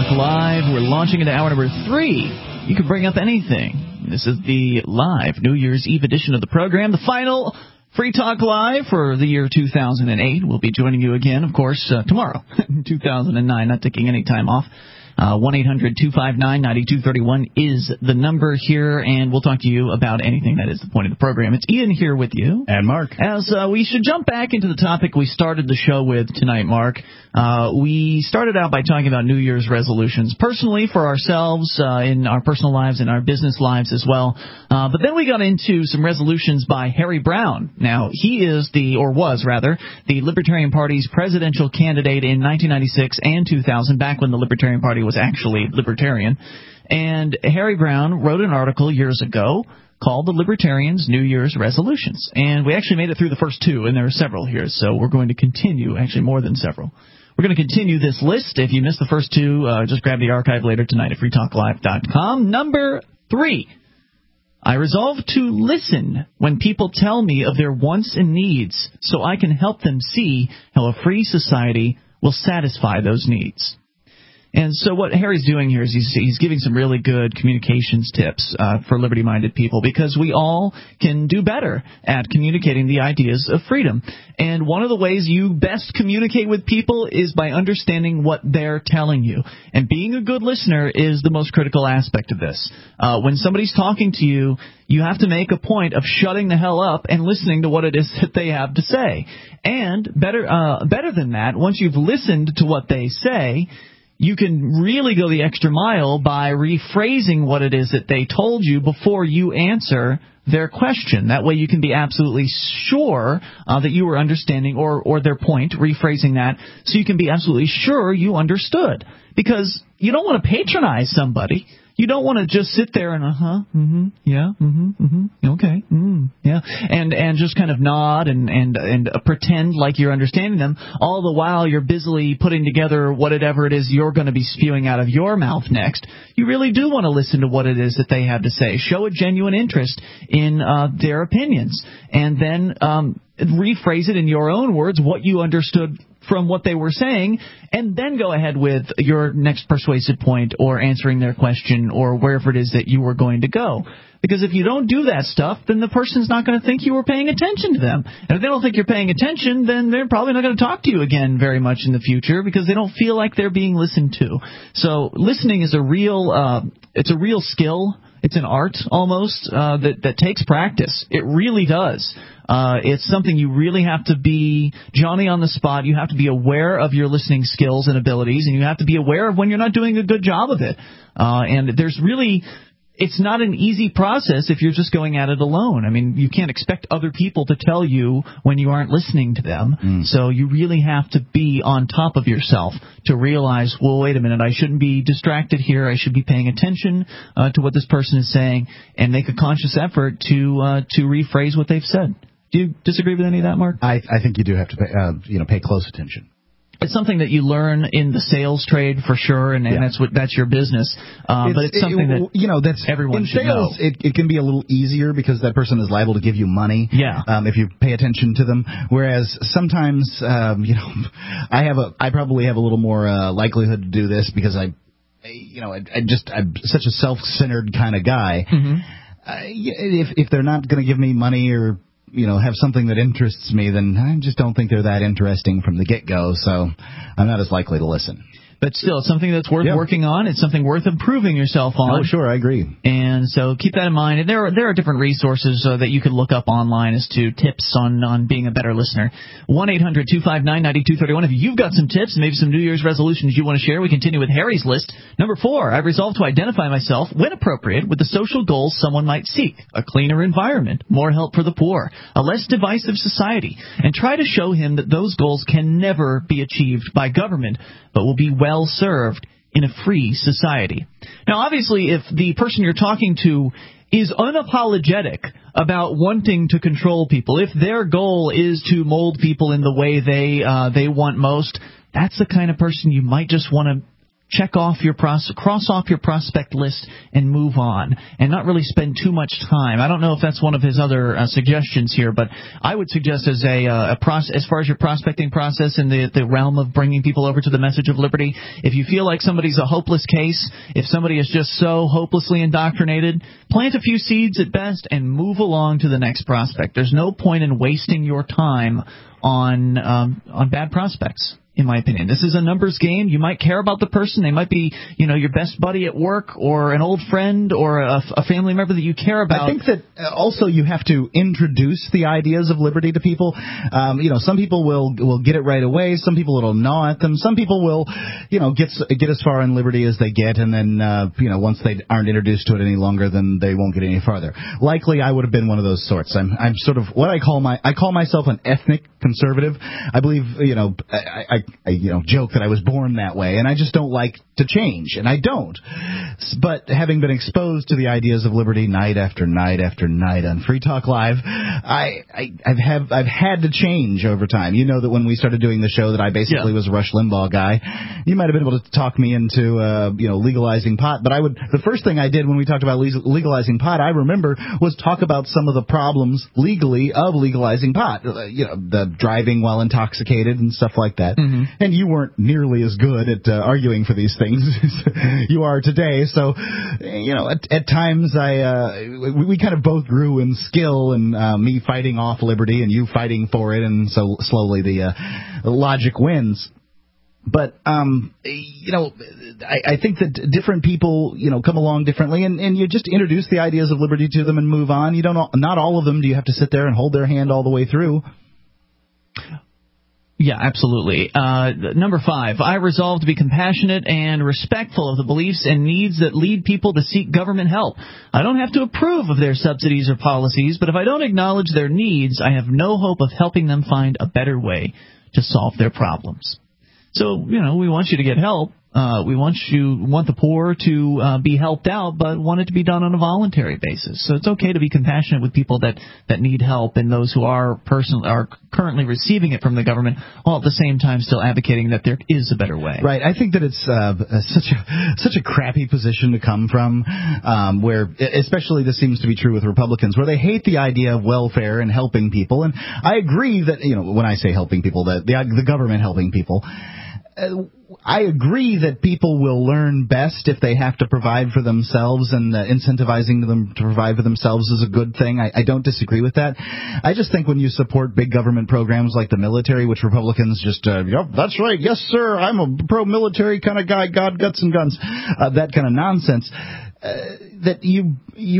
Talk Live. We're launching into hour number 3. You can bring up anything. This is the live New Year's Eve edition of the program, the final Free Talk Live for the year 2008. We'll be joining you again, of course, tomorrow, 2009, not taking any time off. 1-800-259-9231 is the number here, and we'll talk to you about anything that is the point of the program. It's Ian here with you. And Mark. As we should jump back into the topic we started the show with tonight, Mark. We started out by talking about New Year's resolutions, personally for ourselves, in our personal lives and our business lives as well. But then we got into some resolutions by Harry Browne. Now, he is the Libertarian Party's presidential candidate in 1996 and 2000, back when the Libertarian Party was actually libertarian. And Harry Browne wrote an article years ago called The Libertarians' New Year's Resolutions. And we actually made it through the first 2, and there are several here, so we're going to continue, actually more than several. We're going to continue this list. If you missed the first 2, just grab the archive later tonight at freetalklive.com. Number 3. I resolve to listen when people tell me of their wants and needs so I can help them see how a free society will satisfy those needs. And so what Harry's doing here is he's giving some really good communications tips for liberty-minded people, because we all can do better at communicating the ideas of freedom. And one of the ways you best communicate with people is by understanding what they're telling you. And being a good listener is the most critical aspect of this. When somebody's talking to you, you have to make a point of shutting the hell up and listening to what it is that they have to say. And better than that, once you've listened to what they say, you can really go the extra mile by rephrasing what it is that they told you before you answer their question. That way you can be absolutely sure that you were understanding or their point, rephrasing that, so you can be absolutely sure you understood. Because you don't want to patronize somebody. You don't want to just sit there and okay, yeah, and just kind of nod and pretend like you're understanding them, all the while you're busily putting together whatever it is you're going to be spewing out of your mouth next. You really do want to listen to what it is that they have to say. Show a genuine interest in their opinions, and then rephrase it in your own words, what you understood from what they were saying, and then go ahead with your next persuasive point or answering their question or wherever it is that you were going to go. Because if you don't do that stuff, then the person's not going to think you were paying attention to them. And if they don't think you're paying attention, then they're probably not going to talk to you again very much in the future, because they don't feel like they're being listened to. So listening is a real skill. It's an art almost that takes practice. It really does. It's something you really have to be Johnny on the spot. You have to be aware of your listening skills and abilities, and you have to be aware of when you're not doing a good job of it. And it's not an easy process if you're just going at it alone. I mean, you can't expect other people to tell you when you aren't listening to them. So you really have to be on top of yourself to realize, well, wait a minute, I shouldn't be distracted here. I should be paying attention to what this person is saying, and make a conscious effort to rephrase what they've said. Do you disagree with any of that, Mark? I think you do have to pay close attention. It's something that you learn in the sales trade for sure, and that's your business. But it's something that everyone should know. In sales, it can be a little easier because that person is liable to give you money. If you pay attention to them. Whereas sometimes, I probably have a little more likelihood to do this because I'm such a self-centered kind of guy. If they're not going to give me money or have something that interests me, then I just don't think they're that interesting from the get-go, so I'm not as likely to listen. But still, it's something that's worth working on. It's something worth improving yourself on. Oh, sure, I agree. And so keep that in mind. And there are different resources that you can look up online as to tips on being a better listener. 1-800-259-9231. If you've got some tips, maybe some New Year's resolutions you want to share, we continue with Harry's list. Number 4, I've resolved to identify myself, when appropriate, with the social goals someone might seek. A cleaner environment, more help for the poor, a less divisive society, and try to show him that those goals can never be achieved by government, but will be well served in a free society. Now, obviously, if the person you're talking to is unapologetic about wanting to control people, if their goal is to mold people in the way they want most, that's the kind of person you might just want to cross off your prospect list and move on, and not really spend too much time. I don't know if that's one of his other suggestions here, but I would suggest as as far as your prospecting process in the realm of bringing people over to the message of liberty, if you feel like somebody's a hopeless case, if somebody is just so hopelessly indoctrinated, plant a few seeds at best and move along to the next prospect. There's no point in wasting your time on bad prospects, in my opinion. This is a numbers game. You might care about the person. They might be, your best buddy at work or an old friend or a family member that you care about. I think that also you have to introduce the ideas of liberty to people. Some people will get it right away. Some people it'll gnaw at them. Some people will, get as far in liberty as they get, and then, once they aren't introduced to it any longer, then they won't get any farther. Likely, I would have been one of those sorts. I'm sort of what I call myself an ethnic conservative. I believe, I joke that I was born that way, and I just don't like to change, and I don't. But having been exposed to the ideas of liberty night after night after night on Free Talk Live, I've had to change over time. You know that when we started doing the show that I basically was a Rush Limbaugh guy. You might have been able to talk me into legalizing pot, but the first thing I did when we talked about legalizing pot, I remember, was talk about some of the problems legally of legalizing pot. The driving while intoxicated and stuff like that. Mm-hmm. And you weren't nearly as good at arguing for these things as you are today. So, at times we kind of both grew in skill, and me fighting off liberty and you fighting for it, and so slowly the logic wins. But, I think that different people, come along differently, and you just introduce the ideas of liberty to them and move on. Not all of them do you have to sit there and hold their hand all the way through. Yeah, absolutely. Number 5, I resolve to be compassionate and respectful of the beliefs and needs that lead people to seek government help. I don't have to approve of their subsidies or policies, but if I don't acknowledge their needs, I have no hope of helping them find a better way to solve their problems. So, we want you to get help. We want the poor to be helped out, but want it to be done on a voluntary basis. So it's okay to be compassionate with people that need help, and those who are currently receiving it from the government, while at the same time still advocating that there is a better way. Right. I think that it's such a crappy position to come from, where, especially this seems to be true with Republicans, where they hate the idea of welfare and helping people. And I agree that, when I say helping people, the government helping people, I agree that people will learn best if they have to provide for themselves, and incentivizing them to provide for themselves is a good thing. I don't disagree with that. I just think when you support big government programs like the military, which Republicans just, yep, that's right, yes, sir, I'm a pro-military kind of guy, God, guts, and guns, that kind of nonsense, that you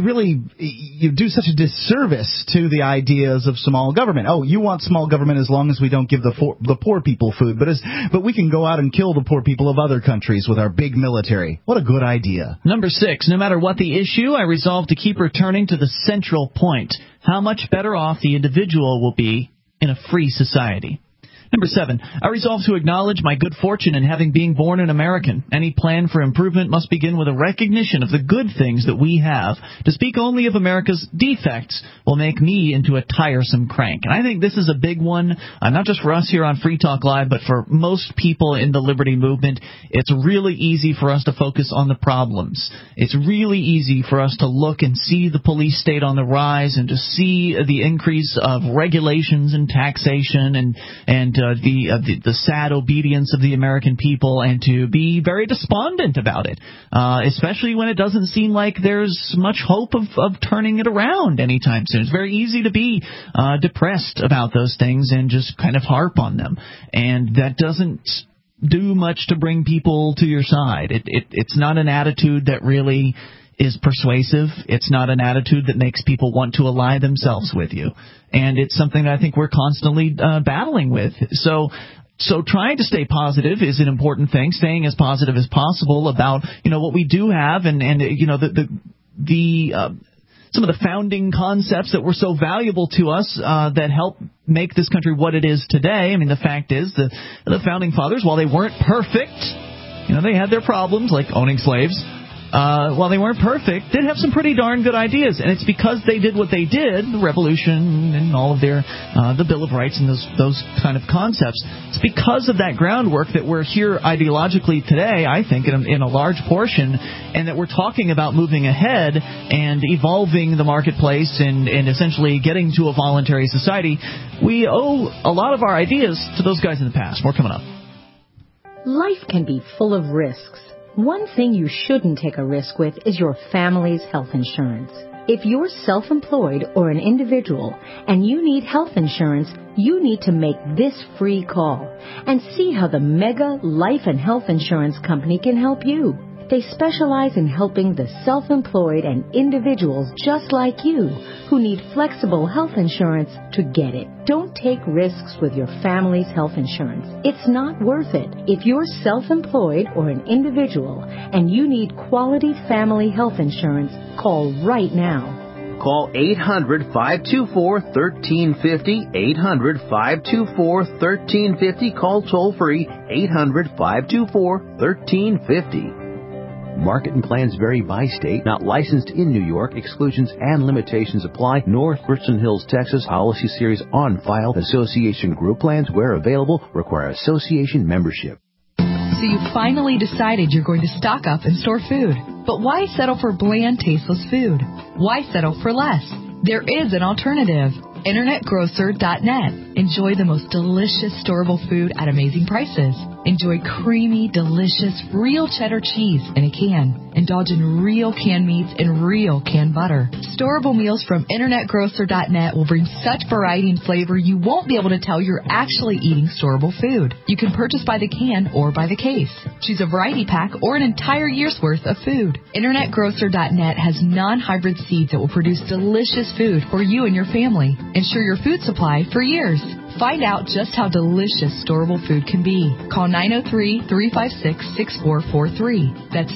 do such a disservice to the ideas of small government. Oh, you want small government as long as we don't give the poor people food, but we can go out and kill the poor people of other countries with our big military. What a good idea. Number 6, no matter what the issue, I resolve to keep returning to the central point: how much better off the individual will be in a free society. Number 7, I resolve to acknowledge my good fortune in being born an American. Any plan for improvement must begin with a recognition of the good things that we have. To speak only of America's defects will make me into a tiresome crank. And I think this is a big one, not just for us here on Free Talk Live, but for most people in the liberty movement. It's really easy for us to focus on the problems. It's really easy for us to look and see the police state on the rise, and to see the increase of regulations and taxation and the sad obedience of the American people, and to be very despondent about it, especially when it doesn't seem like there's much hope of turning it around anytime soon. It's very easy to be depressed about those things and just kind of harp on them, and that doesn't do much to bring people to your side. It's not an attitude that really is persuasive. It's not an attitude that makes people want to ally themselves with you. And it's something that I think we're constantly battling with. So trying to stay positive is an important thing, staying as positive as possible about, what we do have, and some of the founding concepts that were so valuable to us that help make this country what it is today. I mean, the fact is the founding fathers, while they weren't perfect, they had their problems, like owning slaves. while they weren't perfect, did have some pretty darn good ideas. And it's because they did what they did, the revolution and all of their, the Bill of Rights and those kind of concepts. It's because of that groundwork that we're here ideologically today, I think, in a large portion, and that we're talking about moving ahead and evolving the marketplace and essentially getting to a voluntary society. We owe a lot of our ideas to those guys in the past. More coming up. Life can be full of risks. One thing you shouldn't take a risk with is your family's health insurance. If you're self-employed or an individual and you need health insurance, you need to make this free call and see how the Mega Life and Health Insurance Company can help you. They specialize in helping the self-employed and individuals just like you who need flexible health insurance to get it. Don't take risks with your family's health insurance. It's not worth it. If you're self-employed or an individual and you need quality family health insurance, call right now. Call 800-524-1350, 800-524-1350. Call toll-free, 800-524-1350. Market and plans vary by state. Not licensed in New York. Exclusions and limitations apply. North Richland Hills, Texas. Policy series on file. Association group plans, where available, require association membership. So you finally decided you're going to stock up and store food. But why settle for bland, tasteless food? Why settle for less? There is an alternative. InternetGrocer.net. Enjoy the most delicious storable food at amazing prices. Enjoy creamy, delicious, real cheddar cheese in a can. Indulge in real canned meats and real canned butter. Storable meals from InternetGrocer.net will bring such variety and flavor you won't be able to tell you're actually eating storable food. You can purchase by the can or by the case. Choose a variety pack or an entire year's worth of food. InternetGrocer.net has non-hybrid seeds that will produce delicious food for you and your family. Ensure your food supply for years. Find out just how delicious storable food can be. Call 903-356-6443. That's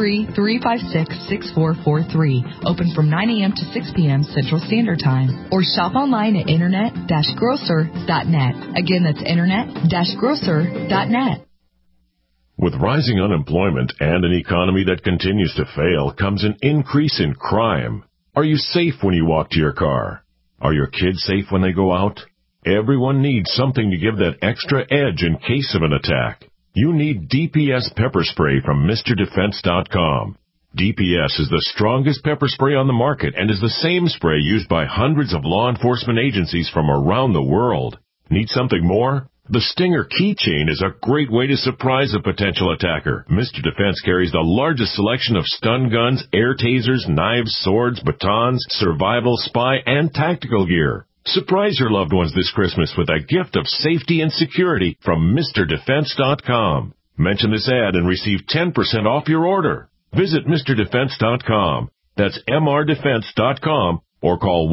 903-356-6443. Open from 9 a.m. to 6 p.m. Central Standard Time. Or shop online at internet-grocer.net. Again, that's internet-grocer.net. With rising unemployment and an economy that continues to fail comes an increase in crime. Are you safe when you walk to your car? Are your kids safe when they go out? Everyone needs something to give that extra edge in case of an attack. You need DPS pepper spray from MrDefense.com. DPS is the strongest pepper spray on the market and is the same spray used by hundreds of law enforcement agencies from around the world. Need something more? The Stinger keychain is a great way to surprise a potential attacker. Mr. Defense carries the largest selection of stun guns, air tasers, knives, swords, batons, survival, spy, and tactical gear. Surprise your loved ones this Christmas with a gift of safety and security from MrDefense.com. Mention this ad and receive 10% off your order. Visit MrDefense.com. That's MRDefense.com or call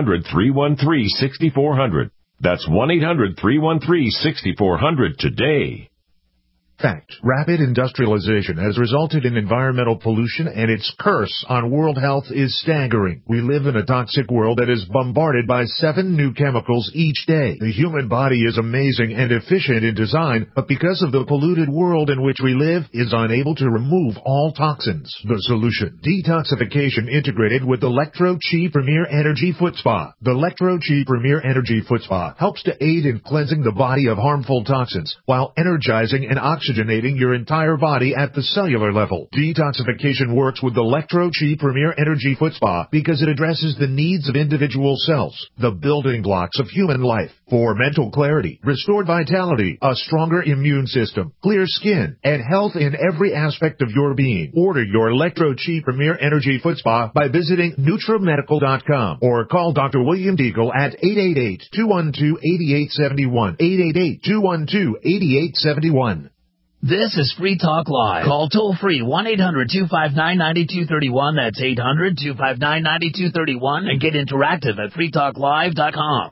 1-800-313-6400. That's 1-800-313-6400 today. Fact. Rapid industrialization has resulted in environmental pollution, and its curse on world health is staggering. We live in a toxic world that is bombarded by 7 new chemicals each day. The human body is amazing and efficient in design, but because of the polluted world in which we live, is unable to remove all toxins. The solution: detoxification integrated with Electro-Chi Premier Energy Foot Spa. The Electro-Chi Premier Energy Foot Spa helps to aid in cleansing the body of harmful toxins while energizing and oxygenating your entire body at the cellular level. Detoxification works with the Electro-Chi Premier Energy Foot Spa because it addresses the needs of individual cells, the building blocks of human life. For mental clarity, restored vitality, a stronger immune system, clear skin, and health in every aspect of your being. Order your Electro-Chi Premier Energy Foot Spa by visiting NutraMedical.com or call Dr. William Deagle at 888-212-8871. 888-212-8871. This is Free Talk Live. Call toll-free 1-800-259-9231. That's 800-259-9231. And get interactive at freetalklive.com.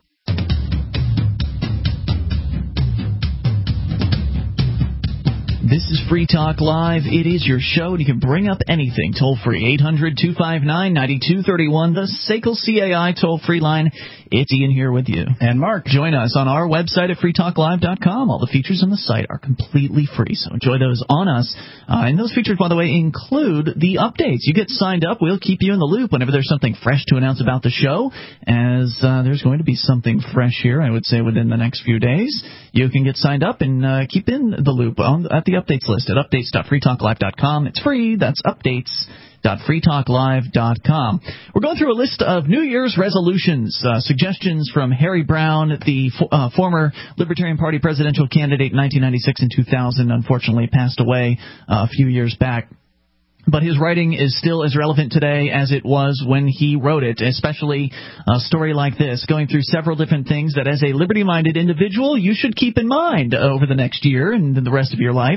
This is Free Talk Live. It is your show, and you can bring up anything. Toll-free, 800-259-9231. The SACL CAI toll-free line It's Ian here with you. And Mark. Join us on our website at freetalklive.com. All the features on the site are completely free, so enjoy those on us. And those features, by the way, include the updates. You get signed up, we'll keep you in the loop whenever there's something fresh to announce about the show, as there's going to be something fresh here, I would say, within the next few days. You can get signed up and keep in the loop at the updates list at updates.freetalklive.com. It's free. That's updates.freetalklive.com. We're going through a list of New Year's resolutions, suggestions from Harry Brown, the former Libertarian Party presidential candidate in 1996 and 2000, unfortunately passed away a few years back. But his writing is still as relevant today as it was when he wrote it, especially a story like this, going through several different things that as a liberty-minded individual you should keep in mind over the next year and the rest of your life.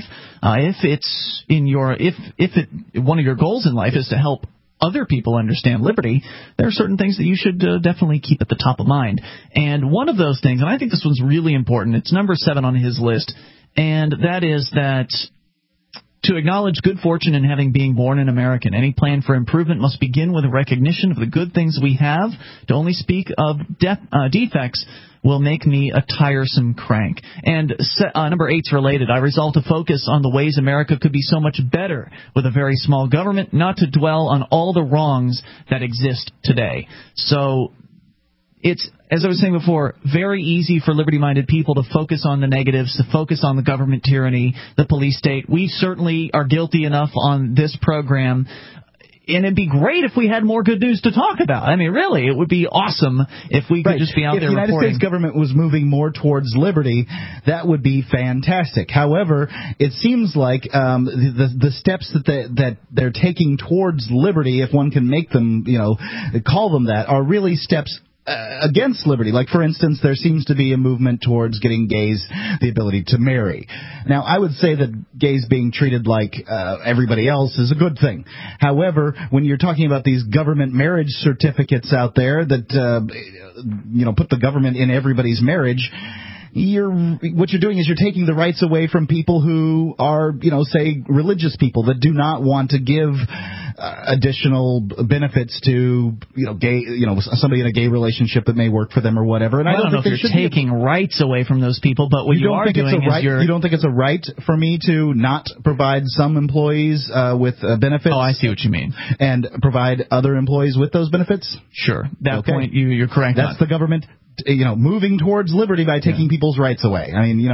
If one of your goals in life is to help other people understand liberty, there are certain things that you should definitely keep at the top of mind. And one of those things, and I think this one's really important, it's number 7 on his list, and that is that to acknowledge good fortune in having being born an American. Any plan for improvement must begin with a recognition of the good things we have. To only speak of defects will make me a tiresome crank. And number 8's related. I resolve to focus on the ways America could be so much better with a very small government, not to dwell on all the wrongs that exist today. So it's, as I was saying before, very easy for liberty-minded people to focus on the negatives, to focus on the government tyranny, the police state. We certainly are guilty enough on this program, and it'd be great if we had more good news to talk about. I mean, really, it would be awesome if we could just be out there reporting. If the United States government was moving more towards liberty, that would be fantastic. However, it seems like the steps that they're taking towards liberty, if one can make them, call them that, are really steps against liberty. Like, for instance, there seems to be a movement towards getting gays the ability to marry. Now, I would say that gays being treated like everybody else is a good thing. However, when you're talking about these government marriage certificates out there that, put the government in everybody's marriage, what you're doing is you're taking the rights away from people who are, say, religious people that do not want to give additional benefits to, somebody in a gay relationship that may work for them or whatever. And I don't know if you're taking rights away from those people, but what you are doing is you don't think it's a right for me to not provide some employees with benefits? Oh, I see what you mean. And provide other employees with those benefits? Sure. That point you're correct on. That's the government moving towards liberty by taking people's rights away. I mean,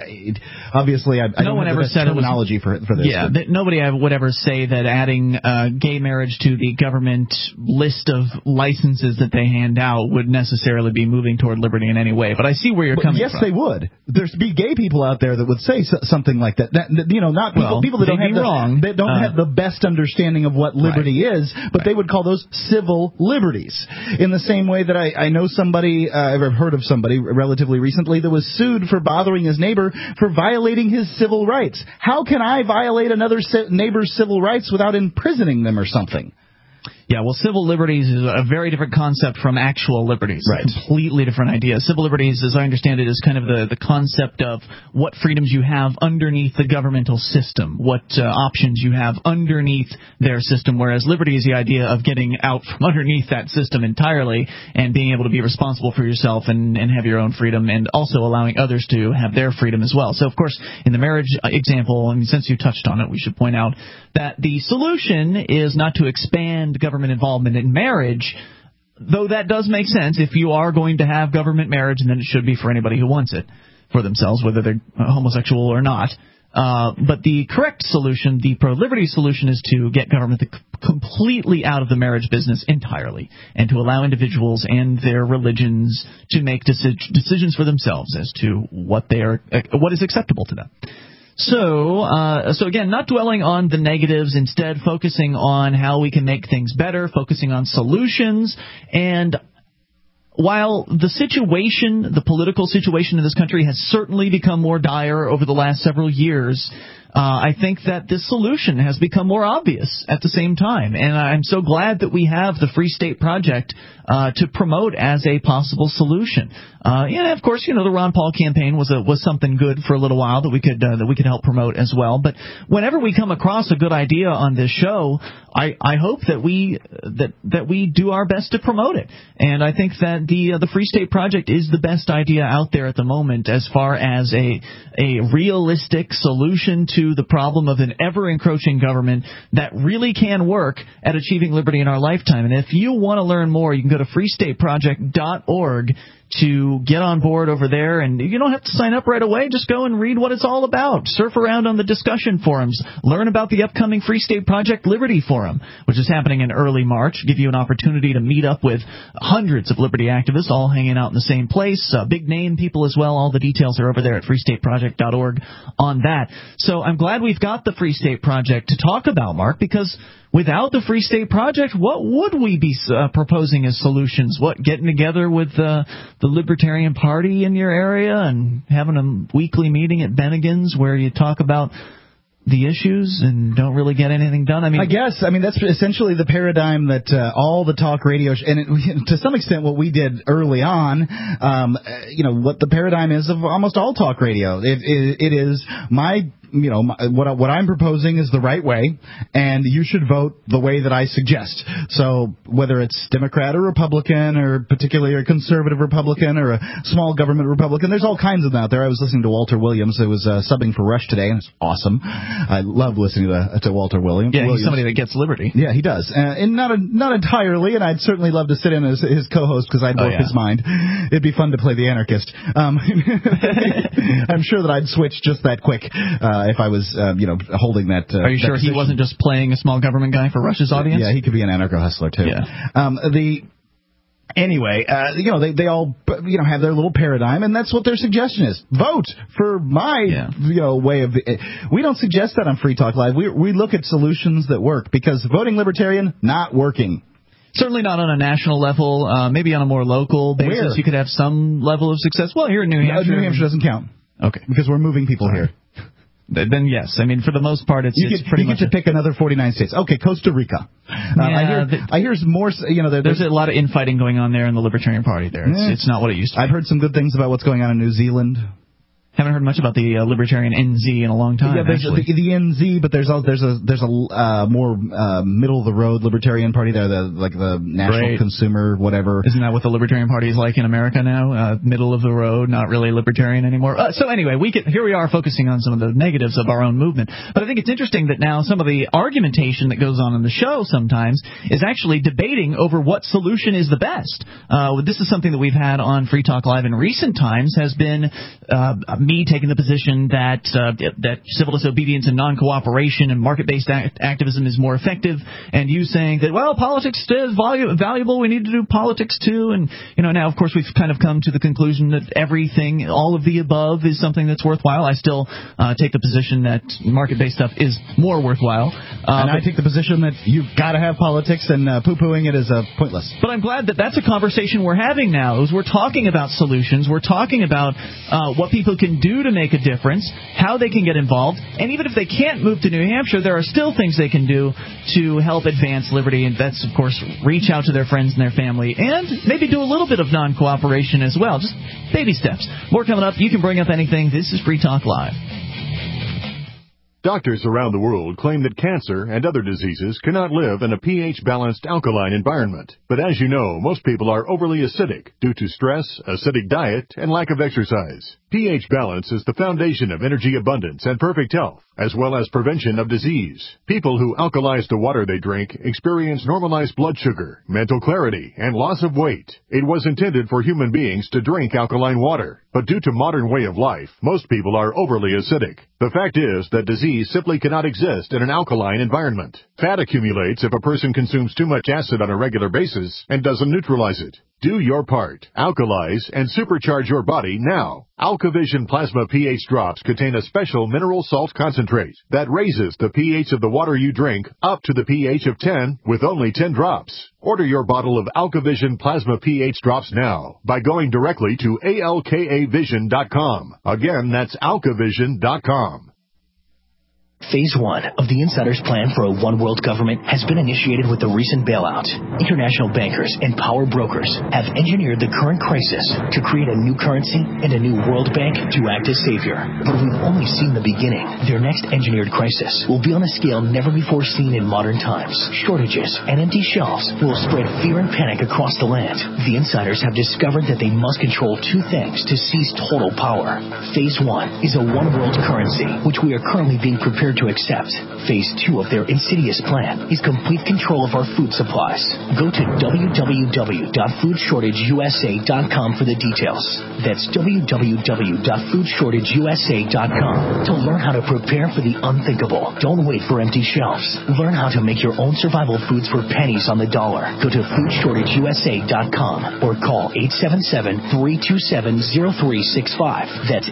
obviously, I don't have the best terminology for this. Yeah, nobody would ever say that adding gay marriage to the government list of licenses that they hand out would necessarily be moving toward liberty in any way. But I see where you're coming from. Yes, they would. There's be gay people out there that would say something like that. Not people that don't have the best understanding of what liberty is, but they would call those civil liberties. In the same way that I know somebody. I've heard of somebody relatively recently that was sued for bothering his neighbor for violating his civil rights. How can I violate another neighbor's civil rights without imprisoning them or something? Yeah, well, civil liberties is a very different concept from actual liberties. Right. Completely different idea. Civil liberties, as I understand it, is kind of the concept of what freedoms you have underneath the governmental system, what options you have underneath their system, whereas liberty is the idea of getting out from underneath that system entirely and being able to be responsible for yourself and have your own freedom, and also allowing others to have their freedom as well. So, of course, in the marriage example, and since you touched on it, we should point out that the solution is not to expand government involvement in marriage, though that does make sense if you are going to have government marriage, and then it should be for anybody who wants it for themselves, whether they're homosexual or not. But the correct solution, the pro-liberty solution, is to get government completely out of the marriage business entirely, and to allow individuals and their religions to make decisions for themselves as to what is acceptable to them. So again, not dwelling on the negatives, instead focusing on how we can make things better, focusing on solutions. And while the political situation in this country has certainly become more dire over the last several years, I think that this solution has become more obvious at the same time. And I'm so glad that we have the Free State Project to promote as a possible solution. And of course, the Ron Paul campaign was something good for a little while that we could help promote as well. But whenever we come across a good idea on this show, I hope that we do our best to promote it. And I think that that the Free State Project is the best idea out there at the moment as far as a realistic solution to the problem of an ever-encroaching government that really can work at achieving liberty in our lifetime. And if you want to learn more, you can go to freestateproject.org to get on board over there, and you don't have to sign up right away. Just go and read what it's all about. Surf around on the discussion forums. Learn about the upcoming Free State Project Liberty Forum, which is happening in early March. Give you an opportunity to meet up with hundreds of liberty activists all hanging out in the same place. Big name people as well. All the details are over there at freestateproject.org on that. So I'm glad we've got the Free State Project to talk about, Mark, because without the Free State Project, what would we be proposing as solutions? What, getting together with the Libertarian Party in your area and having a weekly meeting at Bennigan's where you talk about the issues and don't really get anything done? I guess that's essentially the paradigm that all the talk radio and to some extent what we did early on, what the paradigm is of almost all talk radio. It is what I'm proposing is the right way, and you should vote the way that I suggest. So whether it's Democrat or Republican, or particularly a conservative Republican or a small government Republican, there's all kinds of them out there. I was listening to Walter Williams, who was subbing for Rush today, and it's awesome. I love listening to Walter Williams. Yeah, he's somebody that gets liberty. Yeah, he does. And not entirely, and I'd certainly love to sit in as his co-host because I'd warp his mind. It'd be fun to play the anarchist. I'm sure that I'd switch just that quick if I was, holding that. Are you sure he wasn't just playing a small government guy for Rush's audience? Yeah, he could be an anarcho-hustler, too. Yeah. Anyway, they all, have their little paradigm, and that's what their suggestion is. Vote for my, way of. We don't suggest that on Free Talk Live. We look at solutions that work, because voting Libertarian, not working. Certainly not on a national level. Maybe on a more local basis, you could have some level of success. Well, here in New Hampshire. New Hampshire doesn't count. Okay. Because we're moving people here. Then yes, for the most part, it's pretty much. You get to pick another 49 states. Okay, Costa Rica. I hear more. There's a lot of infighting going on there in the Libertarian Party. There, it's not what it used to be. I've heard some good things about what's going on in New Zealand. Haven't heard much about the Libertarian NZ in a long time. Yeah, there's the NZ, but there's a more middle of the road Libertarian Party there, the National Consumer whatever. Isn't that what the Libertarian Party is like in America now? Middle of the road, not really libertarian anymore. So anyway, here we are focusing on some of the negatives of our own movement. But I think it's interesting that now some of the argumentation that goes on in the show sometimes is actually debating over what solution is the best. This is something that we've had on Free Talk Live in recent times, has been me taking the position that civil disobedience and non-cooperation and market-based activism is more effective, and you saying that, well, politics is valuable, we need to do politics too, and now of course we've kind of come to the conclusion that everything, all of the above, is something that's worthwhile. I still take the position that market-based stuff is more worthwhile. And I take the position that you've got to have politics, and poo-pooing it is pointless. But I'm glad that that's a conversation we're having now, is we're talking about solutions, we're talking about what people can do to make a difference, how they can get involved, and even if they can't move to New Hampshire, there are still things they can do to help advance liberty, and that's, of course, reach out to their friends and their family, and maybe do a little bit of non-cooperation as well, just baby steps. More coming up. You can bring up anything. This is Free Talk Live. Doctors around the world claim that cancer and other diseases cannot live in a pH-balanced alkaline environment. But as you know, most people are overly acidic due to stress, acidic diet, and lack of exercise. pH balance is the foundation of energy abundance and perfect health, as well as prevention of disease. People who alkalize the water they drink experience normalized blood sugar, mental clarity, and loss of weight. It was intended for human beings to drink alkaline water, but due to modern way of life, most people are overly acidic. The fact is that disease simply cannot exist in an alkaline environment. Fat accumulates if a person consumes too much acid on a regular basis and doesn't neutralize it. Do your part. Alkalize and supercharge your body now. AlkaVision Plasma pH drops contain a special mineral salt concentrate that raises the pH of the water you drink up to the pH of 10 with only 10 drops. Order your bottle of AlkaVision Plasma pH drops now by going directly to alkavision.com. Again, that's alkavision.com. Phase 1 of the Insider's plan for a one-world government has been initiated with the recent bailout. International bankers and power brokers have engineered the current crisis to create a new currency and a new World Bank to act as savior. But we've only seen the beginning. Their next engineered crisis will be on a scale never before seen in modern times. Shortages and empty shelves will spread fear and panic across the land. The Insiders have discovered that they must control two things to seize total power. Phase 1 is a one-world currency, which we are currently being prepared to accept. Phase 2 of their insidious plan is complete control of our food supplies. Go to www.foodshortageusa.com for the details. That's www.foodshortageusa.com to learn how to prepare for the unthinkable. Don't wait for empty shelves. Learn how to make your own survival foods for pennies on the dollar. Go to foodshortageusa.com or call 877-327-0365. That's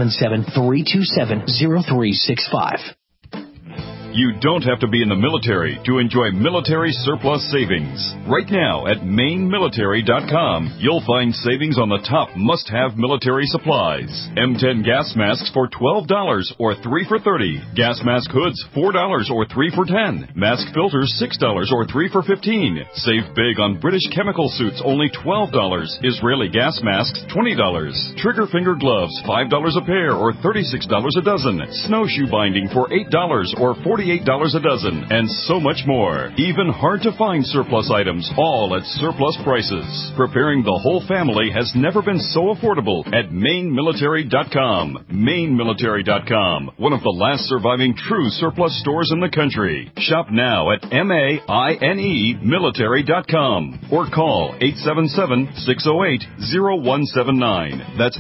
877-327-0365. You don't have to be in the military to enjoy military surplus savings. Right now at MaineMilitary.com, you'll find savings on the top must-have military supplies. M10 gas masks for $12 or 3 for $30. Gas mask hoods $4 or 3 for $10. Mask filters $6 or 3 for $15. Save big on British chemical suits, only $12. Israeli gas masks $20. Trigger finger gloves $5 a pair or $36 a dozen. Snowshoe binding for $8 or $48 a dozen, and so much more. Even hard-to-find surplus items, all at surplus prices. Preparing the whole family has never been so affordable at MaineMilitary.com. MaineMilitary.com, one of the last surviving true surplus stores in the country. Shop now at MaineMilitary.com or call 877-608-0179. That's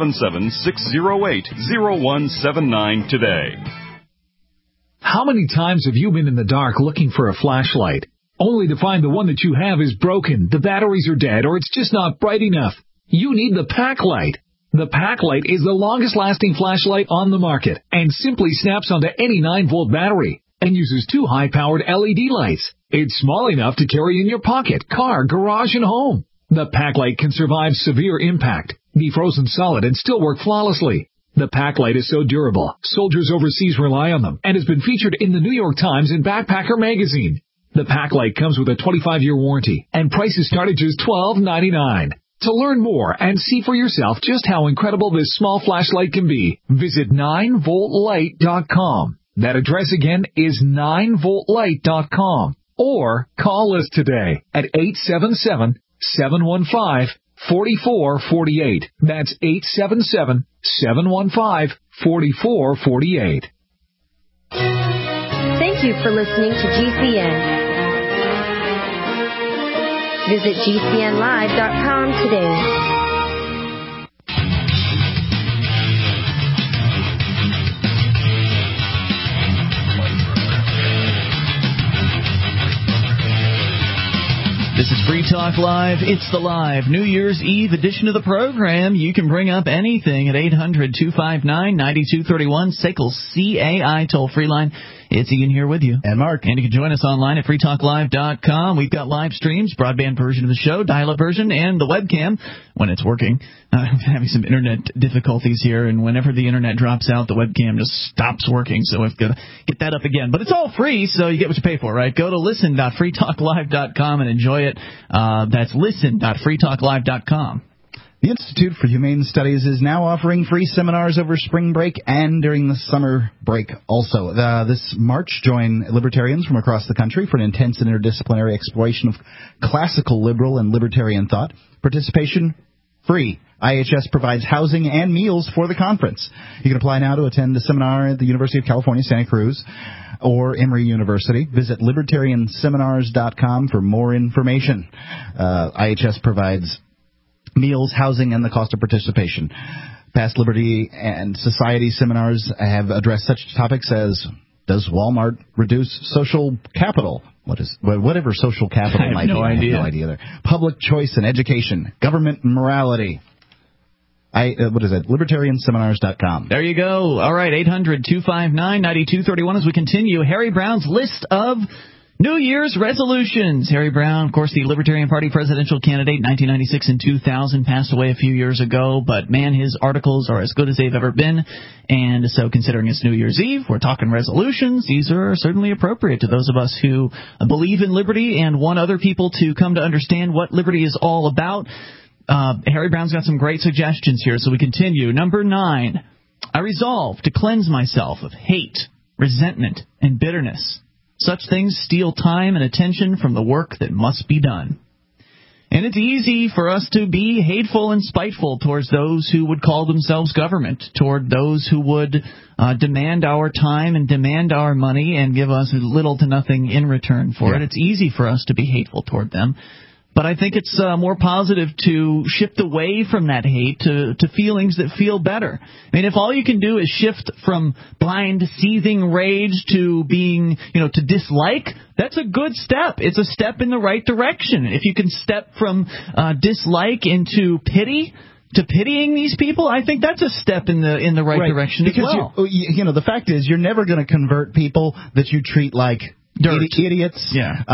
877-608-0179 today. How many times have you been in the dark looking for a flashlight, only to find the one that you have is broken, the batteries are dead, or it's just not bright enough? You need the Packlight. The Packlight is the longest-lasting flashlight on the market and simply snaps onto any 9-volt battery and uses 2 high-powered LED lights. It's small enough to carry in your pocket, car, garage, and home. The Packlight can survive severe impact, be frozen solid, and still work flawlessly. The Packlight is so durable, soldiers overseas rely on them, and has been featured in the New York Times and Backpacker magazine. The Packlight comes with a 25-year warranty, and prices start at just $12.99. To learn more and see for yourself just how incredible this small flashlight can be, visit 9voltlight.com. That address again is 9voltlight.com. Or call us today at 877-715-4448. That's 877-715-4448. Thank you for listening to GCN. Visit GCNlive.com today. This is Free Talk Live. It's the live New Year's Eve edition of the program. You can bring up anything at 800-259-9231, SACL CAI toll-free line. It's Ian here with you. And Mark. And you can join us online at freetalklive.com. We've got live streams, broadband version of the show, dial-up version, and the webcam when it's working. I'm having some internet difficulties here, and whenever the internet drops out, the webcam just stops working, so I've got to get that up again. But it's all free, so you get what you pay for, right? Go to listen.freetalklive.com and enjoy it. That's listen.freetalklive.com. The Institute for Humane Studies is now offering free seminars over spring break and during the summer break also. This March, join libertarians from across the country for an intense and interdisciplinary exploration of classical liberal and libertarian thought. Participation free. IHS provides housing and meals for the conference. You can apply now to attend the seminar at the University of California, Santa Cruz, or Emory University. Visit libertarianseminars.com for more information. IHS provides meals, housing, and the cost of participation. Past Liberty and Society seminars have addressed such topics as, does Walmart reduce social capital? Whatever social capital might be. I have no idea either. Public choice and education. Government morality. Libertarianseminars.com. There you go. All right, 800-259-9231 as we continue. Harry Brown's list of New Year's resolutions. Harry Browne, of course, the Libertarian Party presidential candidate, 1996 and 2000, passed away a few years ago. But, man, his articles are as good as they've ever been. And so considering it's New Year's Eve, we're talking resolutions. These are certainly appropriate to those of us who believe in liberty and want other people to come to understand what liberty is all about. Harry Browne's got some great suggestions here, so we continue. Number 9, I resolve to cleanse myself of hate, resentment, and bitterness. Such things steal time and attention from the work that must be done. And it's easy for us to be hateful and spiteful towards those who would call themselves government, toward those who would demand our time and demand our money and give us little to nothing in return for it. It's easy for us to be hateful toward them. But I think it's more positive to shift away from that hate to feelings that feel better. I mean, if all you can do is shift from blind, seething rage to being, to dislike, that's a good step. It's a step in the right direction. If you can step from dislike into pity, to pitying these people, I think that's a step in the right direction as well. Because the fact is, you're never going to convert people that you treat like idiots,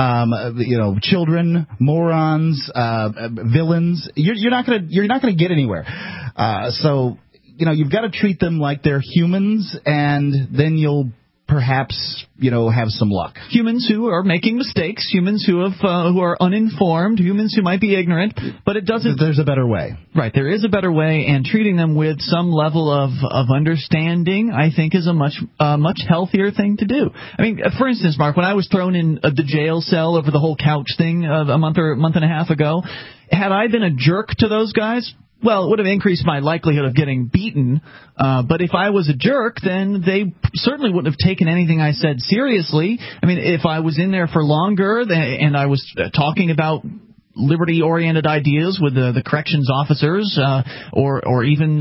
children, morons, villains. You're not gonna get anywhere. So you've got to treat them like they're humans, and then you'll perhaps have some luck. Humans who are making mistakes, humans who are uninformed, humans who might be ignorant, but it doesn't. There's a better way, right? There is a better way, and treating them with some level of understanding, I think, is a much healthier thing to do. I mean, for instance, Mark, when I was thrown in the jail cell over the whole couch thing a month and a half ago, had I been a jerk to those guys, well, it would have increased my likelihood of getting beaten, but if I was a jerk, then they certainly wouldn't have taken anything I said seriously. I mean, if I was in there for longer and I was talking about liberty-oriented ideas with the corrections officers, or even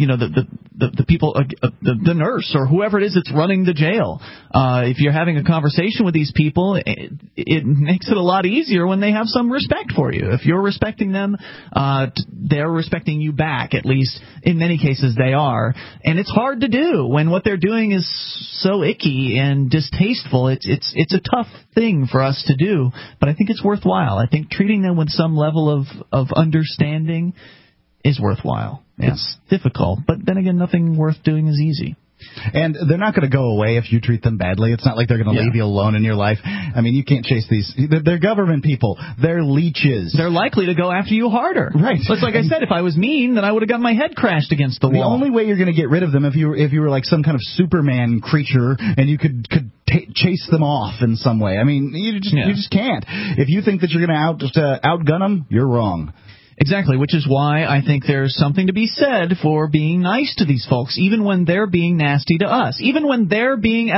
the people, the nurse or whoever it is that's running the jail. If you're having a conversation with these people, it makes it a lot easier when they have some respect for you. If you're respecting them, they're respecting you back. At least in many cases they are, and it's hard to do when what they're doing is so icky and distasteful. It's a tough thing for us to do, but I think it's worthwhile. I think treating them with some level of understanding is worthwhile. It's difficult, but then again, nothing worth doing is easy. And they're not going to go away if you treat them badly. It's not like they're going to leave you alone in your life. I mean, you can't chase these. They're government people. They're leeches. They're likely to go after you harder. Right. But like I said, if I was mean, then I would have got my head crashed against the wall. The only way you're going to get rid of them if you were like some kind of Superman creature and you could chase them off in some way. I mean, you just can't. If you think that you're going to outgun them, you're wrong. Exactly, which is why I think there's something to be said for being nice to these folks, even when they're being nasty to us, even when they're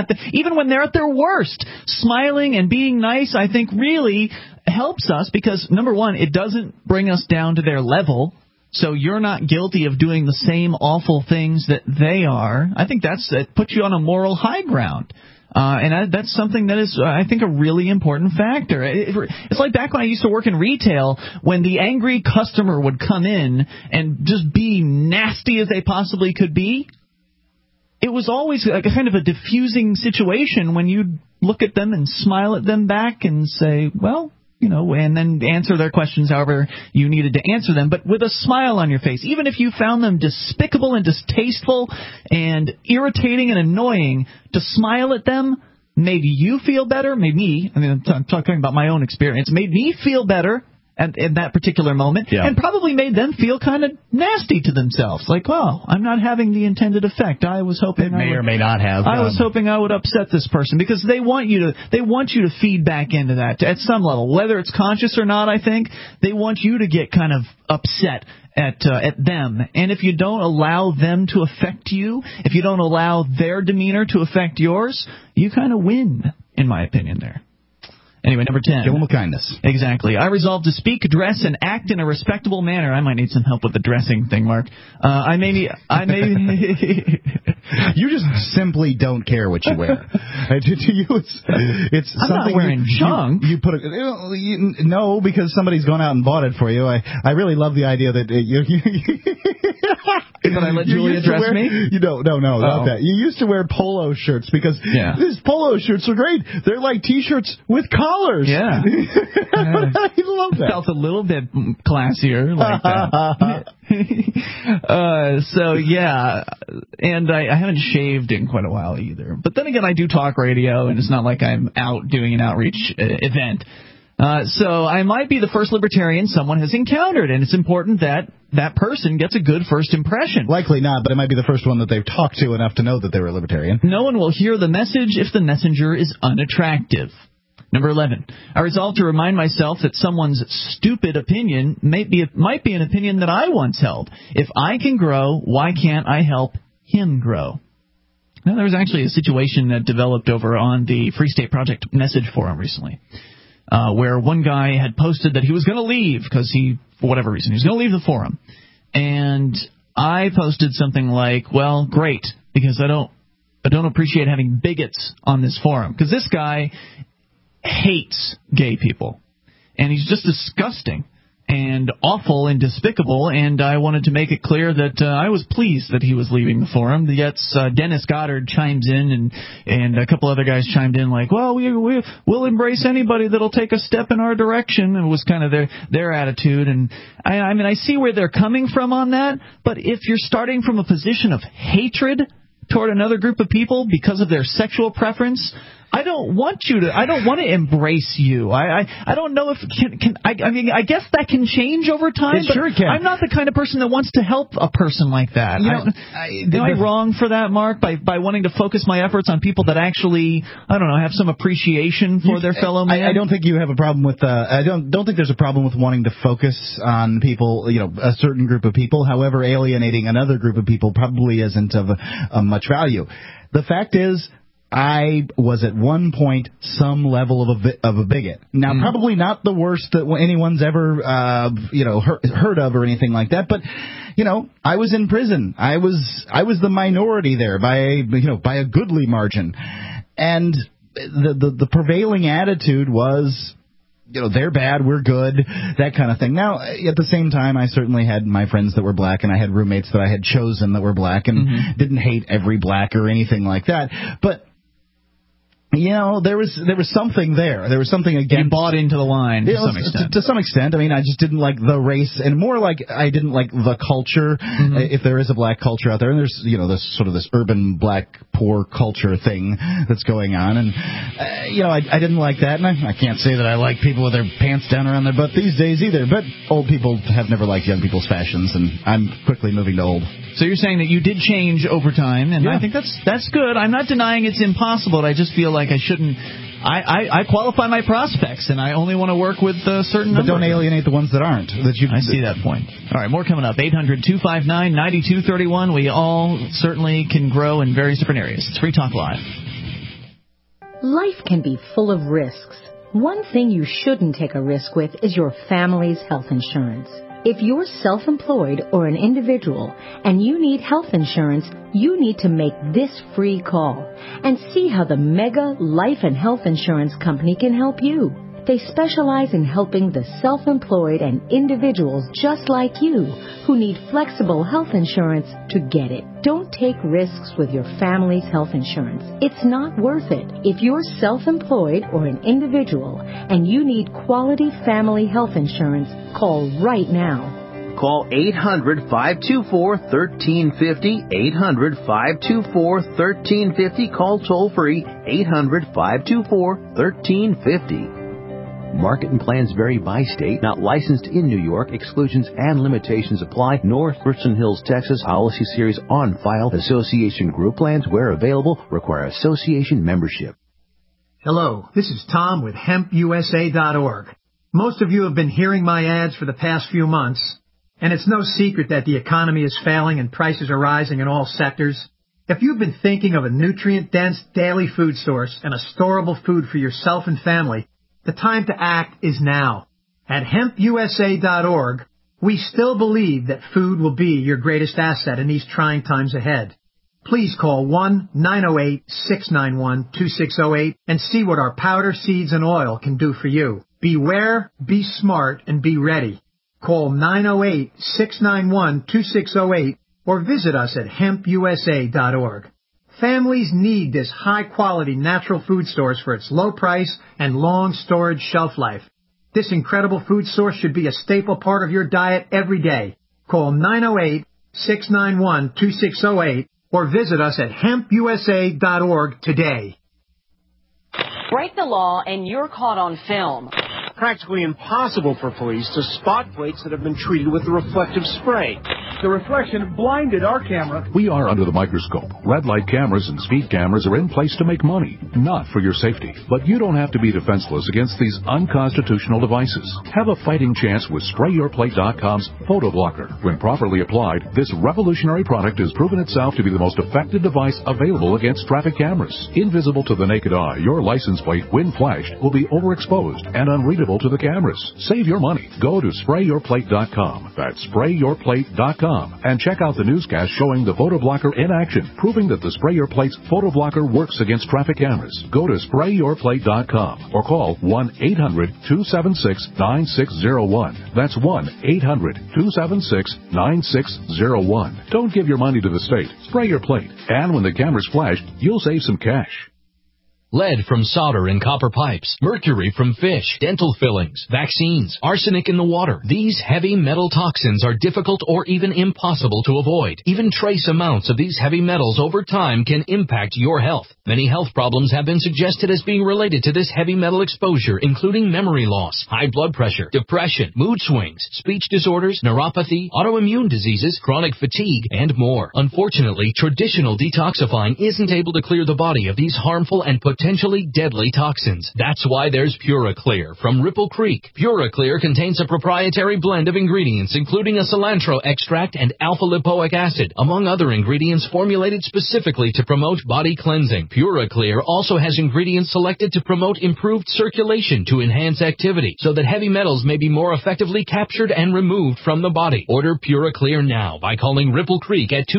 at their worst. Smiling and being nice, I think, really helps us because, number one, it doesn't bring us down to their level. So you're not guilty of doing the same awful things that they are. I think that puts you on a moral high ground. And that's something that is, I think, a really important factor. It's like back when I used to work in retail, when the angry customer would come in and just be nasty as they possibly could be. It was always a kind of a diffusing situation when you'd look at them and smile at them back and say, well, and then answer their questions however you needed to answer them, but with a smile on your face. Even if you found them despicable and distasteful and irritating and annoying, to smile at them made you feel better, I'm talking about my own experience, made me feel better in that particular moment, and probably made them feel kind of nasty to themselves. Like, oh, I'm not having the intended effect. I was hoping or may not have. I was hoping I would upset this person, because they want you to feed back into that at some level, whether it's conscious or not. I think they want you to get kind of upset at them, and if you don't allow them to affect you, if you don't allow their demeanor to affect yours, you kind of win, in my opinion. There. Anyway, number 10. Give them with kindness. Exactly. I resolve to speak, dress, and act in a respectable manner. I might need some help with the dressing thing, Mark. I may. You just simply don't care what you wear. To you, it's I'm something not wearing junk. You put no, because somebody's gone out and bought it for you. I really love the idea that Did I let Julie address me? No, not that. You used to wear polo shirts because these polo shirts are great. They're like T-shirts with collars. Yeah. I love that. Felt a little bit classier like that. And I haven't shaved in quite a while either. But then again, I do talk radio, and it's not like I'm out doing an outreach event. So I might be the first libertarian someone has encountered, and it's important that that person gets a good first impression. Likely not, but it might be the first one that they've talked to enough to know that they were a libertarian. No one will hear the message if the messenger is unattractive. Number 11, I resolved to remind myself that someone's stupid opinion might be an opinion that I once held. If I can grow, why can't I help him grow? Now, there was actually a situation that developed over on the Free State Project message forum recently, where one guy had posted that he was going to leave because for whatever reason, he was going to leave the forum. And I posted something like, well, great, because I don't appreciate having bigots on this forum. Because this guy hates gay people, and he's just disgusting and awful and despicable, and I wanted to make it clear that I was pleased that he was leaving the forum. Yet Dennis Goddard chimes in, and a couple other guys chimed in like, well, we'll embrace anybody that'll take a step in our direction. It was kind of their attitude, and I mean, I see where they're coming from on that, but if you're starting from a position of hatred toward another group of people because of their sexual preference, I don't want to embrace you. I don't know if I mean, I guess that can change over time. It sure can. I'm not the kind of person that wants to help a person like that. Am I wrong for that, Mark? By wanting to focus my efforts on people that actually, I don't know, have some appreciation for their fellow man? I don't think you have a problem with. I don't think there's a problem with wanting to focus on people, a certain group of people. However, alienating another group of people probably isn't of much value. The fact is, I was at one point some level of a bigot. Now, probably not the worst that anyone's ever, heard of or anything like that. But, I was in prison. I was the minority there by a goodly margin. And the prevailing attitude was, they're bad, we're good, that kind of thing. Now, at the same time, I certainly had my friends that were black, and I had roommates that I had chosen that were black, and didn't hate every black or anything like that. But there was something there. There was something against. You bought into the line to some extent. To some extent. I mean, I just didn't like the race, and more like I didn't like the culture. If there is a black culture out there, and there's this sort of this urban black poor culture thing that's going on, and I didn't like that, and I can't say that I like people with their pants down around their butt these days either. But old people have never liked young people's fashions, and I'm quickly moving to old. So you're saying that you did change over time, and I think that's good. I'm not denying it's impossible, but I just feel like I shouldn't. I qualify my prospects, and I only want to work with certain numbers. But don't alienate the ones that aren't. I see that point. All right, more coming up. 800-259-9231. We all certainly can grow in various different areas. It's Free Talk Live. Life can be full of risks. One thing you shouldn't take a risk with is your family's health insurance. If you're self-employed or an individual and you need health insurance, you need to make this free call and see how the Mega Life and Health Insurance Company can help you. They specialize in helping the self-employed and individuals just like you who need flexible health insurance to get it. Don't take risks with your family's health insurance. It's not worth it. If you're self-employed or an individual and you need quality family health insurance, call right now. Call 800-524-1350, 800-524-1350. Call toll-free, 800-524-1350. Market and plans vary by state. Not licensed in New York. Exclusions and limitations apply. North Richland Hills, Texas. Policy series on file. Association group plans, where available, require association membership. Hello, this is Tom with HempUSA.org. Most of you have been hearing my ads for the past few months, and it's no secret that the economy is failing and prices are rising in all sectors. If you've been thinking of a nutrient-dense daily food source and a storable food for yourself and family, the time to act is now. At HempUSA.org, we still believe that food will be your greatest asset in these trying times ahead. Please call 1-908-691-2608 and see what our powder, seeds, and oil can do for you. Beware, be smart, and be ready. Call 908-691-2608 or or visit us at hempusa.org. Families need this high-quality natural food source for its low price and long storage shelf life. This incredible food source should be a staple part of your diet every day. Call 908-691-2608 or visit us at hempusa.org today. Break the law and you're caught on film. Practically impossible for police to spot plates that have been treated with a reflective spray. The reflection blinded our camera. We are under the microscope. Red light cameras and speed cameras are in place to make money, not for your safety. But you don't have to be defenseless against these unconstitutional devices. Have a fighting chance with SprayYourPlate.com's Photo Blocker. When properly applied, this revolutionary product has proven itself to be the most effective device available against traffic cameras. Invisible to the naked eye, your license plate, when flashed, will be overexposed and unreadable to the cameras. Save your money. Go to SprayYourPlate.com. That's SprayYourPlate.com. And check out the newscast showing the Photo Blocker in action, proving that the Spray Your Plate's Photo Blocker works against traffic cameras. Go to SprayYourPlate.com or call 1-800-276-9601. That's 1-800-276-9601. Don't give your money to the state. Spray your plate. And when the camera's flashed, you'll save some cash. Lead from solder in copper pipes, mercury from fish, dental fillings, vaccines, arsenic in the water. These heavy metal toxins are difficult or even impossible to avoid. Even trace amounts of these heavy metals over time can impact your health. Many health problems have been suggested as being related to this heavy metal exposure, including memory loss, high blood pressure, depression, mood swings, speech disorders, neuropathy, autoimmune diseases, chronic fatigue, and more. Unfortunately, traditional detoxifying isn't able to clear the body of these harmful and potentially deadly toxins. That's why there's PuraClear from Ripple Creek. PuraClear contains a proprietary blend of ingredients, including a cilantro extract and alpha-lipoic acid, among other ingredients formulated specifically to promote body cleansing. PuraClear also has ingredients selected to promote improved circulation to enhance activity, so that heavy metals may be more effectively captured and removed from the body. Order PuraClear now by calling Ripple Creek at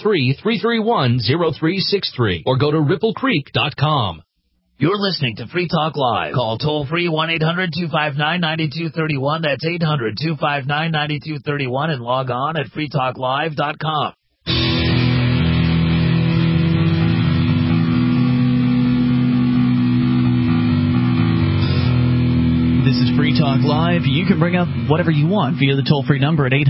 203-331-0363 or go to ripplecreek.com. You're listening to Free Talk Live. Call toll-free 1-800-259-9231. That's 800-259-9231 and log on at freetalklive.com. This is Free Talk Live. You can bring up whatever you want via the toll-free number at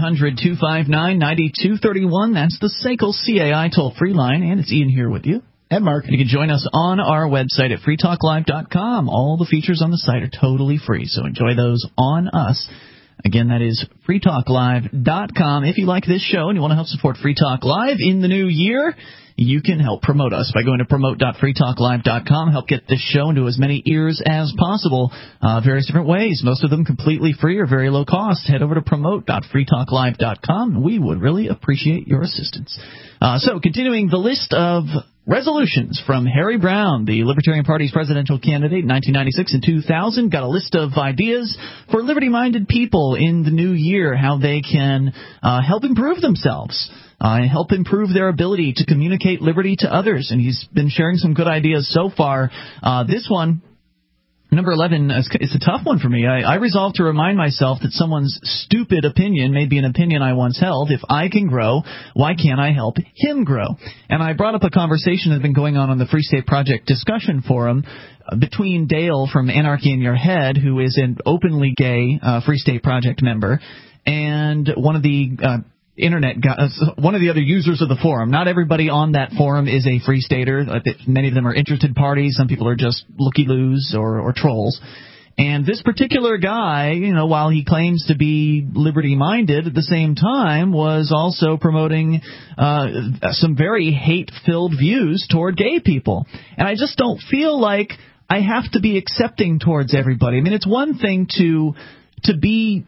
800-259-9231. That's the SACL CAI toll-free line, and it's Ian here with you. And Mark. And you can join us on our website at freetalklive.com. All the features on the site are totally free, so enjoy those on us. Again, that is freetalklive.com. If you like this show and you want to help support Free Talk Live in the new year, you can help promote us by going to promote.freetalklive.com. Help get this show into as many ears as possible. Various different ways, most of them completely free or very low cost. Head over to promote.freetalklive.com. We would really appreciate your assistance. So, continuing the list of resolutions from Harry Browne, the Libertarian Party's presidential candidate in 1996 and 2000. Got a list of ideas for liberty-minded people in the new year, how they can help improve themselves. And help improve their ability to communicate liberty to others. And he's been sharing some good ideas so far. This one, number 11, is a tough one for me. I resolved to remind myself that someone's stupid opinion may be an opinion I once held. If I can grow, why can't I help him grow? And I brought up a conversation that had been going on the Free State Project discussion forum between Dale from Anarchy in Your Head, who is an openly gay Free State Project member, and one of the Internet guys, one of the other users of the forum. Not everybody on that forum is a Free Stater. Many of them are interested parties. Some people are just looky-loos or trolls. And this particular guy, while he claims to be liberty-minded, at the same time was also promoting some very hate-filled views toward gay people. And I just don't feel like I have to be accepting towards everybody. I mean, it's one thing to be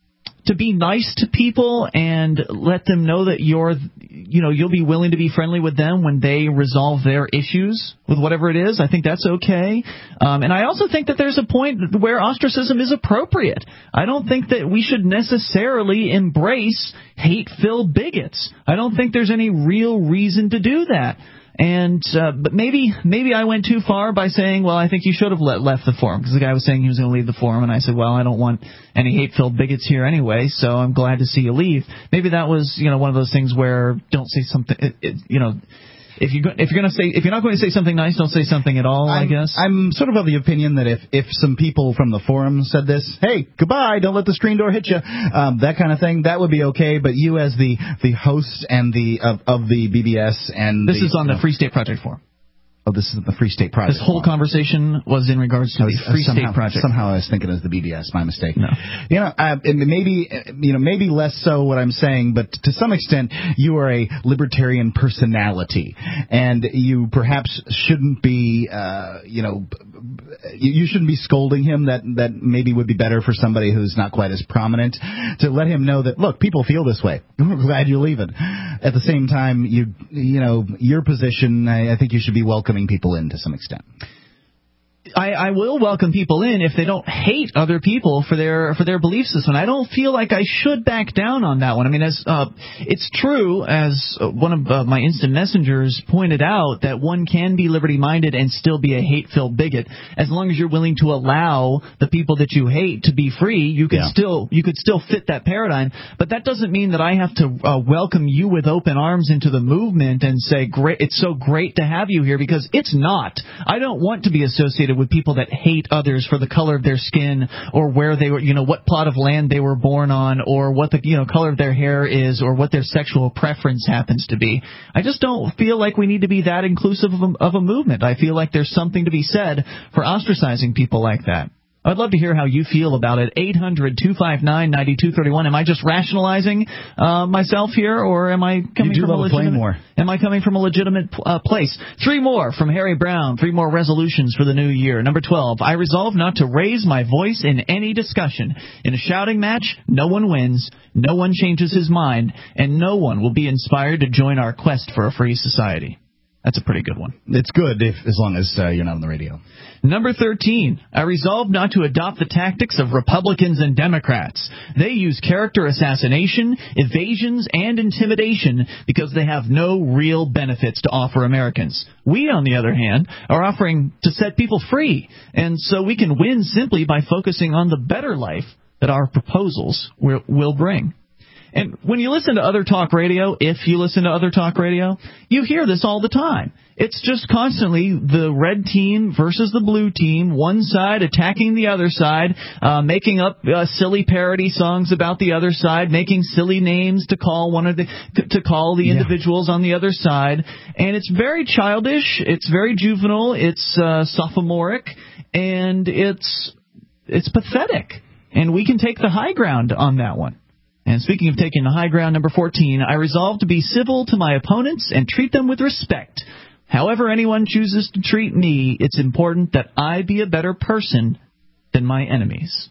nice to people and let them know that you'll be willing to be friendly with them when they resolve their issues with whatever it is. I think that's okay. And I also think that there's a point where ostracism is appropriate. I don't think that we should necessarily embrace hate-filled bigots. I don't think there's any real reason to do that. And but maybe I went too far by saying, well, I think you should have left the forum, because the guy was saying he was going to leave the forum, and I said, well, I don't want any hate-filled bigots here anyway, so I'm glad to see you leave. Maybe that was, one of those things where don't say something, if you're not going to say something nice, don't say something at all. I guess I'm sort of the opinion that if some people from the forum said this, hey, goodbye, don't let the screen door hit you, that kind of thing, that would be okay. But you, as the host and of the BBS, and this is on the Free State Project forum. Oh, this is the Free State Project. This whole conversation was in regards to the Free State Project. Somehow I was thinking it was the BBS. My mistake. No. Maybe less so what I'm saying, but to some extent, you are a libertarian personality, and you perhaps shouldn't be, you shouldn't be scolding him. That maybe would be better for somebody who's not quite as prominent, to let him know that, look, people feel this way. I'm glad you're leaving. At the same time, your position, I think you should be welcoming people in to some extent. I will welcome people in if they don't hate other people for their belief system. I don't feel like I should back down on that one. I mean, it's true, as one of my instant messengers pointed out, that one can be liberty-minded and still be a hate-filled bigot. As long as you're willing to allow the people that you hate to be free, you could still fit that paradigm. But that doesn't mean that I have to welcome you with open arms into the movement and say, great, it's so great to have you here, because it's not. I don't want to be associated with people that hate others for the color of their skin, or where they were, what plot of land they were born on, or what the color of their hair is, or what their sexual preference happens to be. I just don't feel like we need to be that inclusive of a movement. I feel like there's something to be said for ostracizing people like that. I'd love to hear how you feel about it. 800-259-9231. Am I just rationalizing myself here, or am I coming from a legitimate place? 3 more from Harry Brown. 3 more resolutions for the new year. Number 12. I resolve not to raise my voice in any discussion. In a shouting match, no one wins, no one changes his mind, and no one will be inspired to join our quest for a free society. That's a pretty good one. It's good as long as you're not on the radio. Number 13, I resolve not to adopt the tactics of Republicans and Democrats. They use character assassination, evasions, and intimidation because they have no real benefits to offer Americans. We, on the other hand, are offering to set people free, and so we can win simply by focusing on the better life that our proposals will bring. And when you listen to other talk radio, if you listen to other talk radio, you hear this all the time. It's just constantly the red team versus the blue team, one side attacking the other side, making up silly parody songs about the other side, making silly names to call the individuals on the other side. And it's very childish, it's very juvenile, it's sophomoric, and it's pathetic. And we can take the high ground on that one. And speaking of taking the high ground, number 14, I resolve to be civil to my opponents and treat them with respect. However anyone chooses to treat me, it's important that I be a better person than my enemies.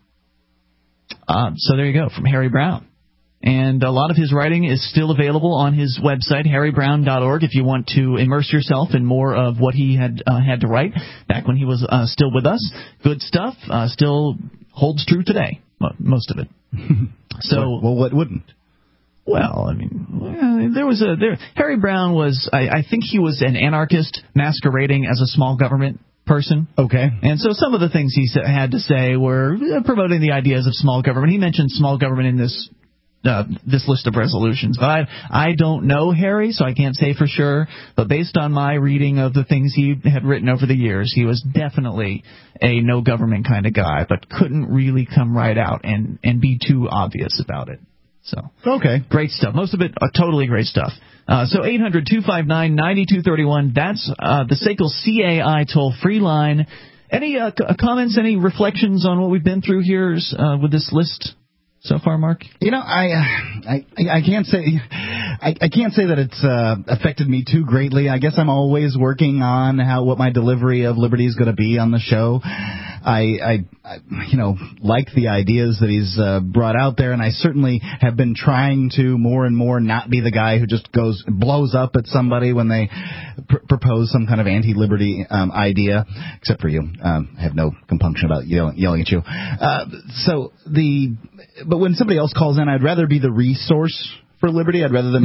So there you go, from Harry Brown. And a lot of his writing is still available on his website, harrybrown.org, if you want to immerse yourself in more of what he had to write back when he was still with us. Good stuff, still holds true today, most of it. So, well, what wouldn't? Well, I mean, Harry Brown was, I think he was an anarchist masquerading as a small government person. Okay. And so some of the things he had to say were promoting the ideas of small government. He mentioned small government in this list of resolutions. But I don't know Harry, so I can't say for sure. But based on my reading of the things he had written over the years, he was definitely a no government kind of guy, but couldn't really come right out and be too obvious about it. So okay, great stuff. Most of it totally great stuff. So 800-259-9231. That's the SACL CAI toll-free line. Any comments, any reflections on what we've been through here with this list so far, Mark? I can't say that it's affected me too greatly. I guess I'm always working on what my delivery of liberty is going to be on the show. I like the ideas that he's brought out there, and I certainly have been trying to more and more not be the guy who just blows up at somebody when they propose some kind of anti-liberty idea, except for you. I have no compunction about yelling at you. But when somebody else calls in, I'd rather be the resource for liberty. I'd rather them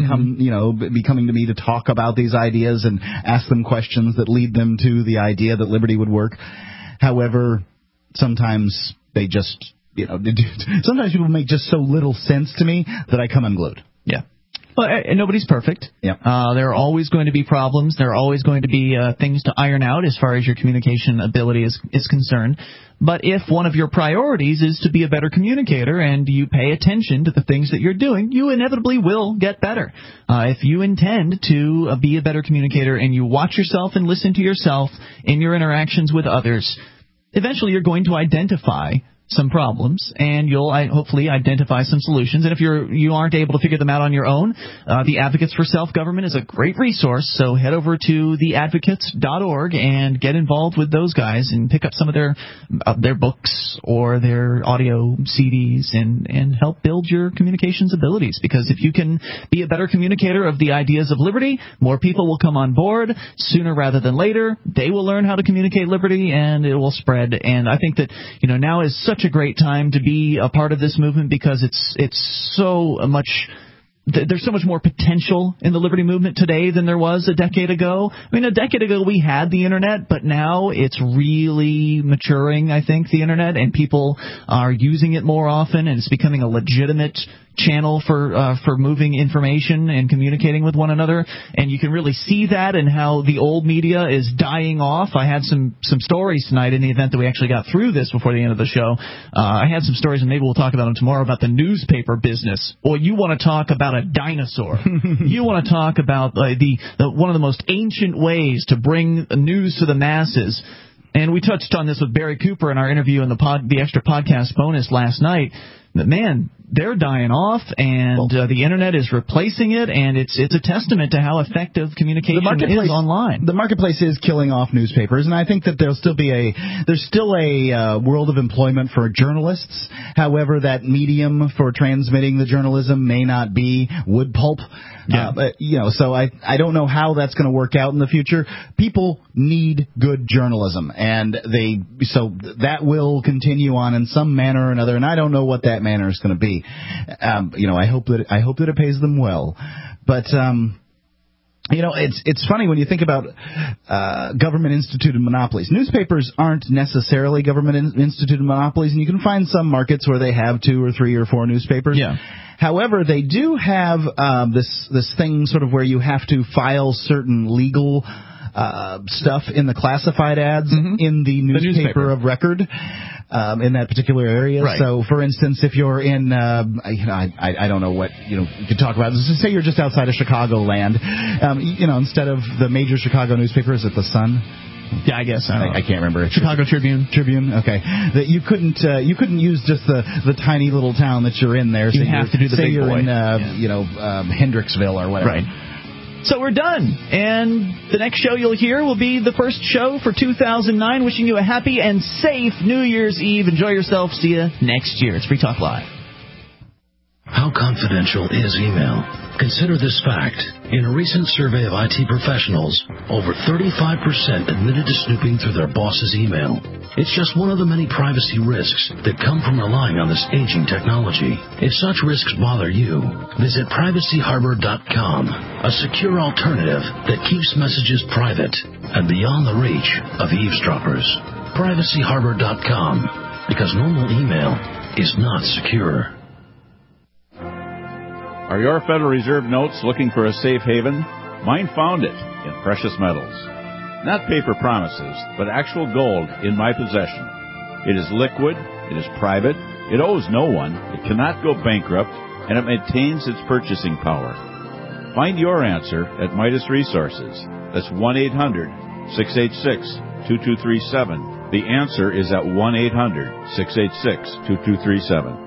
be coming to me to talk about these ideas and ask them questions that lead them to the idea that liberty would work. However, sometimes they just, sometimes people make just so little sense to me that I come unglued. Yeah. Well, and nobody's perfect. Yeah. There are always going to be problems. There are always going to be things to iron out as far as your communication ability is concerned. But if one of your priorities is to be a better communicator and you pay attention to the things that you're doing, you inevitably will get better. If you intend to be a better communicator and you watch yourself and listen to yourself in your interactions with others, eventually you're going to identify some problems, and you'll hopefully identify some solutions. And if you aren't able to figure them out on your own, the Advocates for Self-Government is a great resource. So head over to theadvocates.org and get involved with those guys and pick up some of their books or their audio CDs and help build your communications abilities. Because if you can be a better communicator of the ideas of liberty, more people will come on board sooner rather than later. They will learn how to communicate liberty, and it will spread. And I think that now is such a great time to be a part of this movement because it's so much. There's so much more potential in the liberty movement today than there was a decade ago. I mean, a decade ago we had the Internet, but now it's really maturing, I think, the Internet, and people are using it more often, and it's becoming a legitimate channel for moving information and communicating with one another. And you can really see that in how the old media is dying off. I had some stories tonight in the event that we actually got through this before the end of the show. I had some stories, and maybe we'll talk about them tomorrow, about the newspaper business. Or you want to talk about a dinosaur. You want to talk about the one of the most ancient ways to bring news to the masses. And we touched on this with Barry Cooper in our interview in the extra podcast bonus last night. But man, they're dying off, and the Internet is replacing it, and it's a testament to how effective communication is online. The marketplace is killing off newspapers, and I think that there's still a world of employment for journalists. However, that medium for transmitting the journalism may not be wood pulp. Yeah. So I don't know how that's going to work out in the future. People need good journalism, and so that will continue on in some manner or another, and I don't know what that manner is going to be. I hope that it pays them well, but it's funny when you think about government instituted monopolies. Newspapers aren't necessarily government instituted monopolies, and you can find some markets where they have 2 or 3 or 4 newspapers. Yeah. However, they do have this thing sort of where you have to file certain legal stuff in the classified ads in the newspaper of record in that particular area. Right. So, for instance, if you're in, I don't know what you could talk about. Let's just say you're just outside of Chicagoland. Instead of the major Chicago newspaper, is it the Sun? Yeah, I guess. I can't remember. Chicago Tribune. Okay. That you couldn't use just the tiny little town that you're in there. You have to do the big boy. Say you're in Hendricksville or whatever. Right. So we're done, and the next show you'll hear will be the first show for 2009. Wishing you a happy and safe New Year's Eve. Enjoy yourself. See you next year. It's Free Talk Live. How confidential is email? Consider this fact. In a recent survey of IT professionals, over 35% admitted to snooping through their boss's email. It's just one of the many privacy risks that come from relying on this aging technology. If such risks bother you, visit privacyharbor.com, a secure alternative that keeps messages private and beyond the reach of eavesdroppers. Privacyharbor.com, because normal email is not secure. Are your Federal Reserve notes looking for a safe haven? Mine found it in precious metals. Not paper promises, but actual gold in my possession. It is liquid, it is private, it owes no one, it cannot go bankrupt, and it maintains its purchasing power. Find your answer at Midas Resources. That's 1-800-686-2237. The answer is at 1-800-686-2237.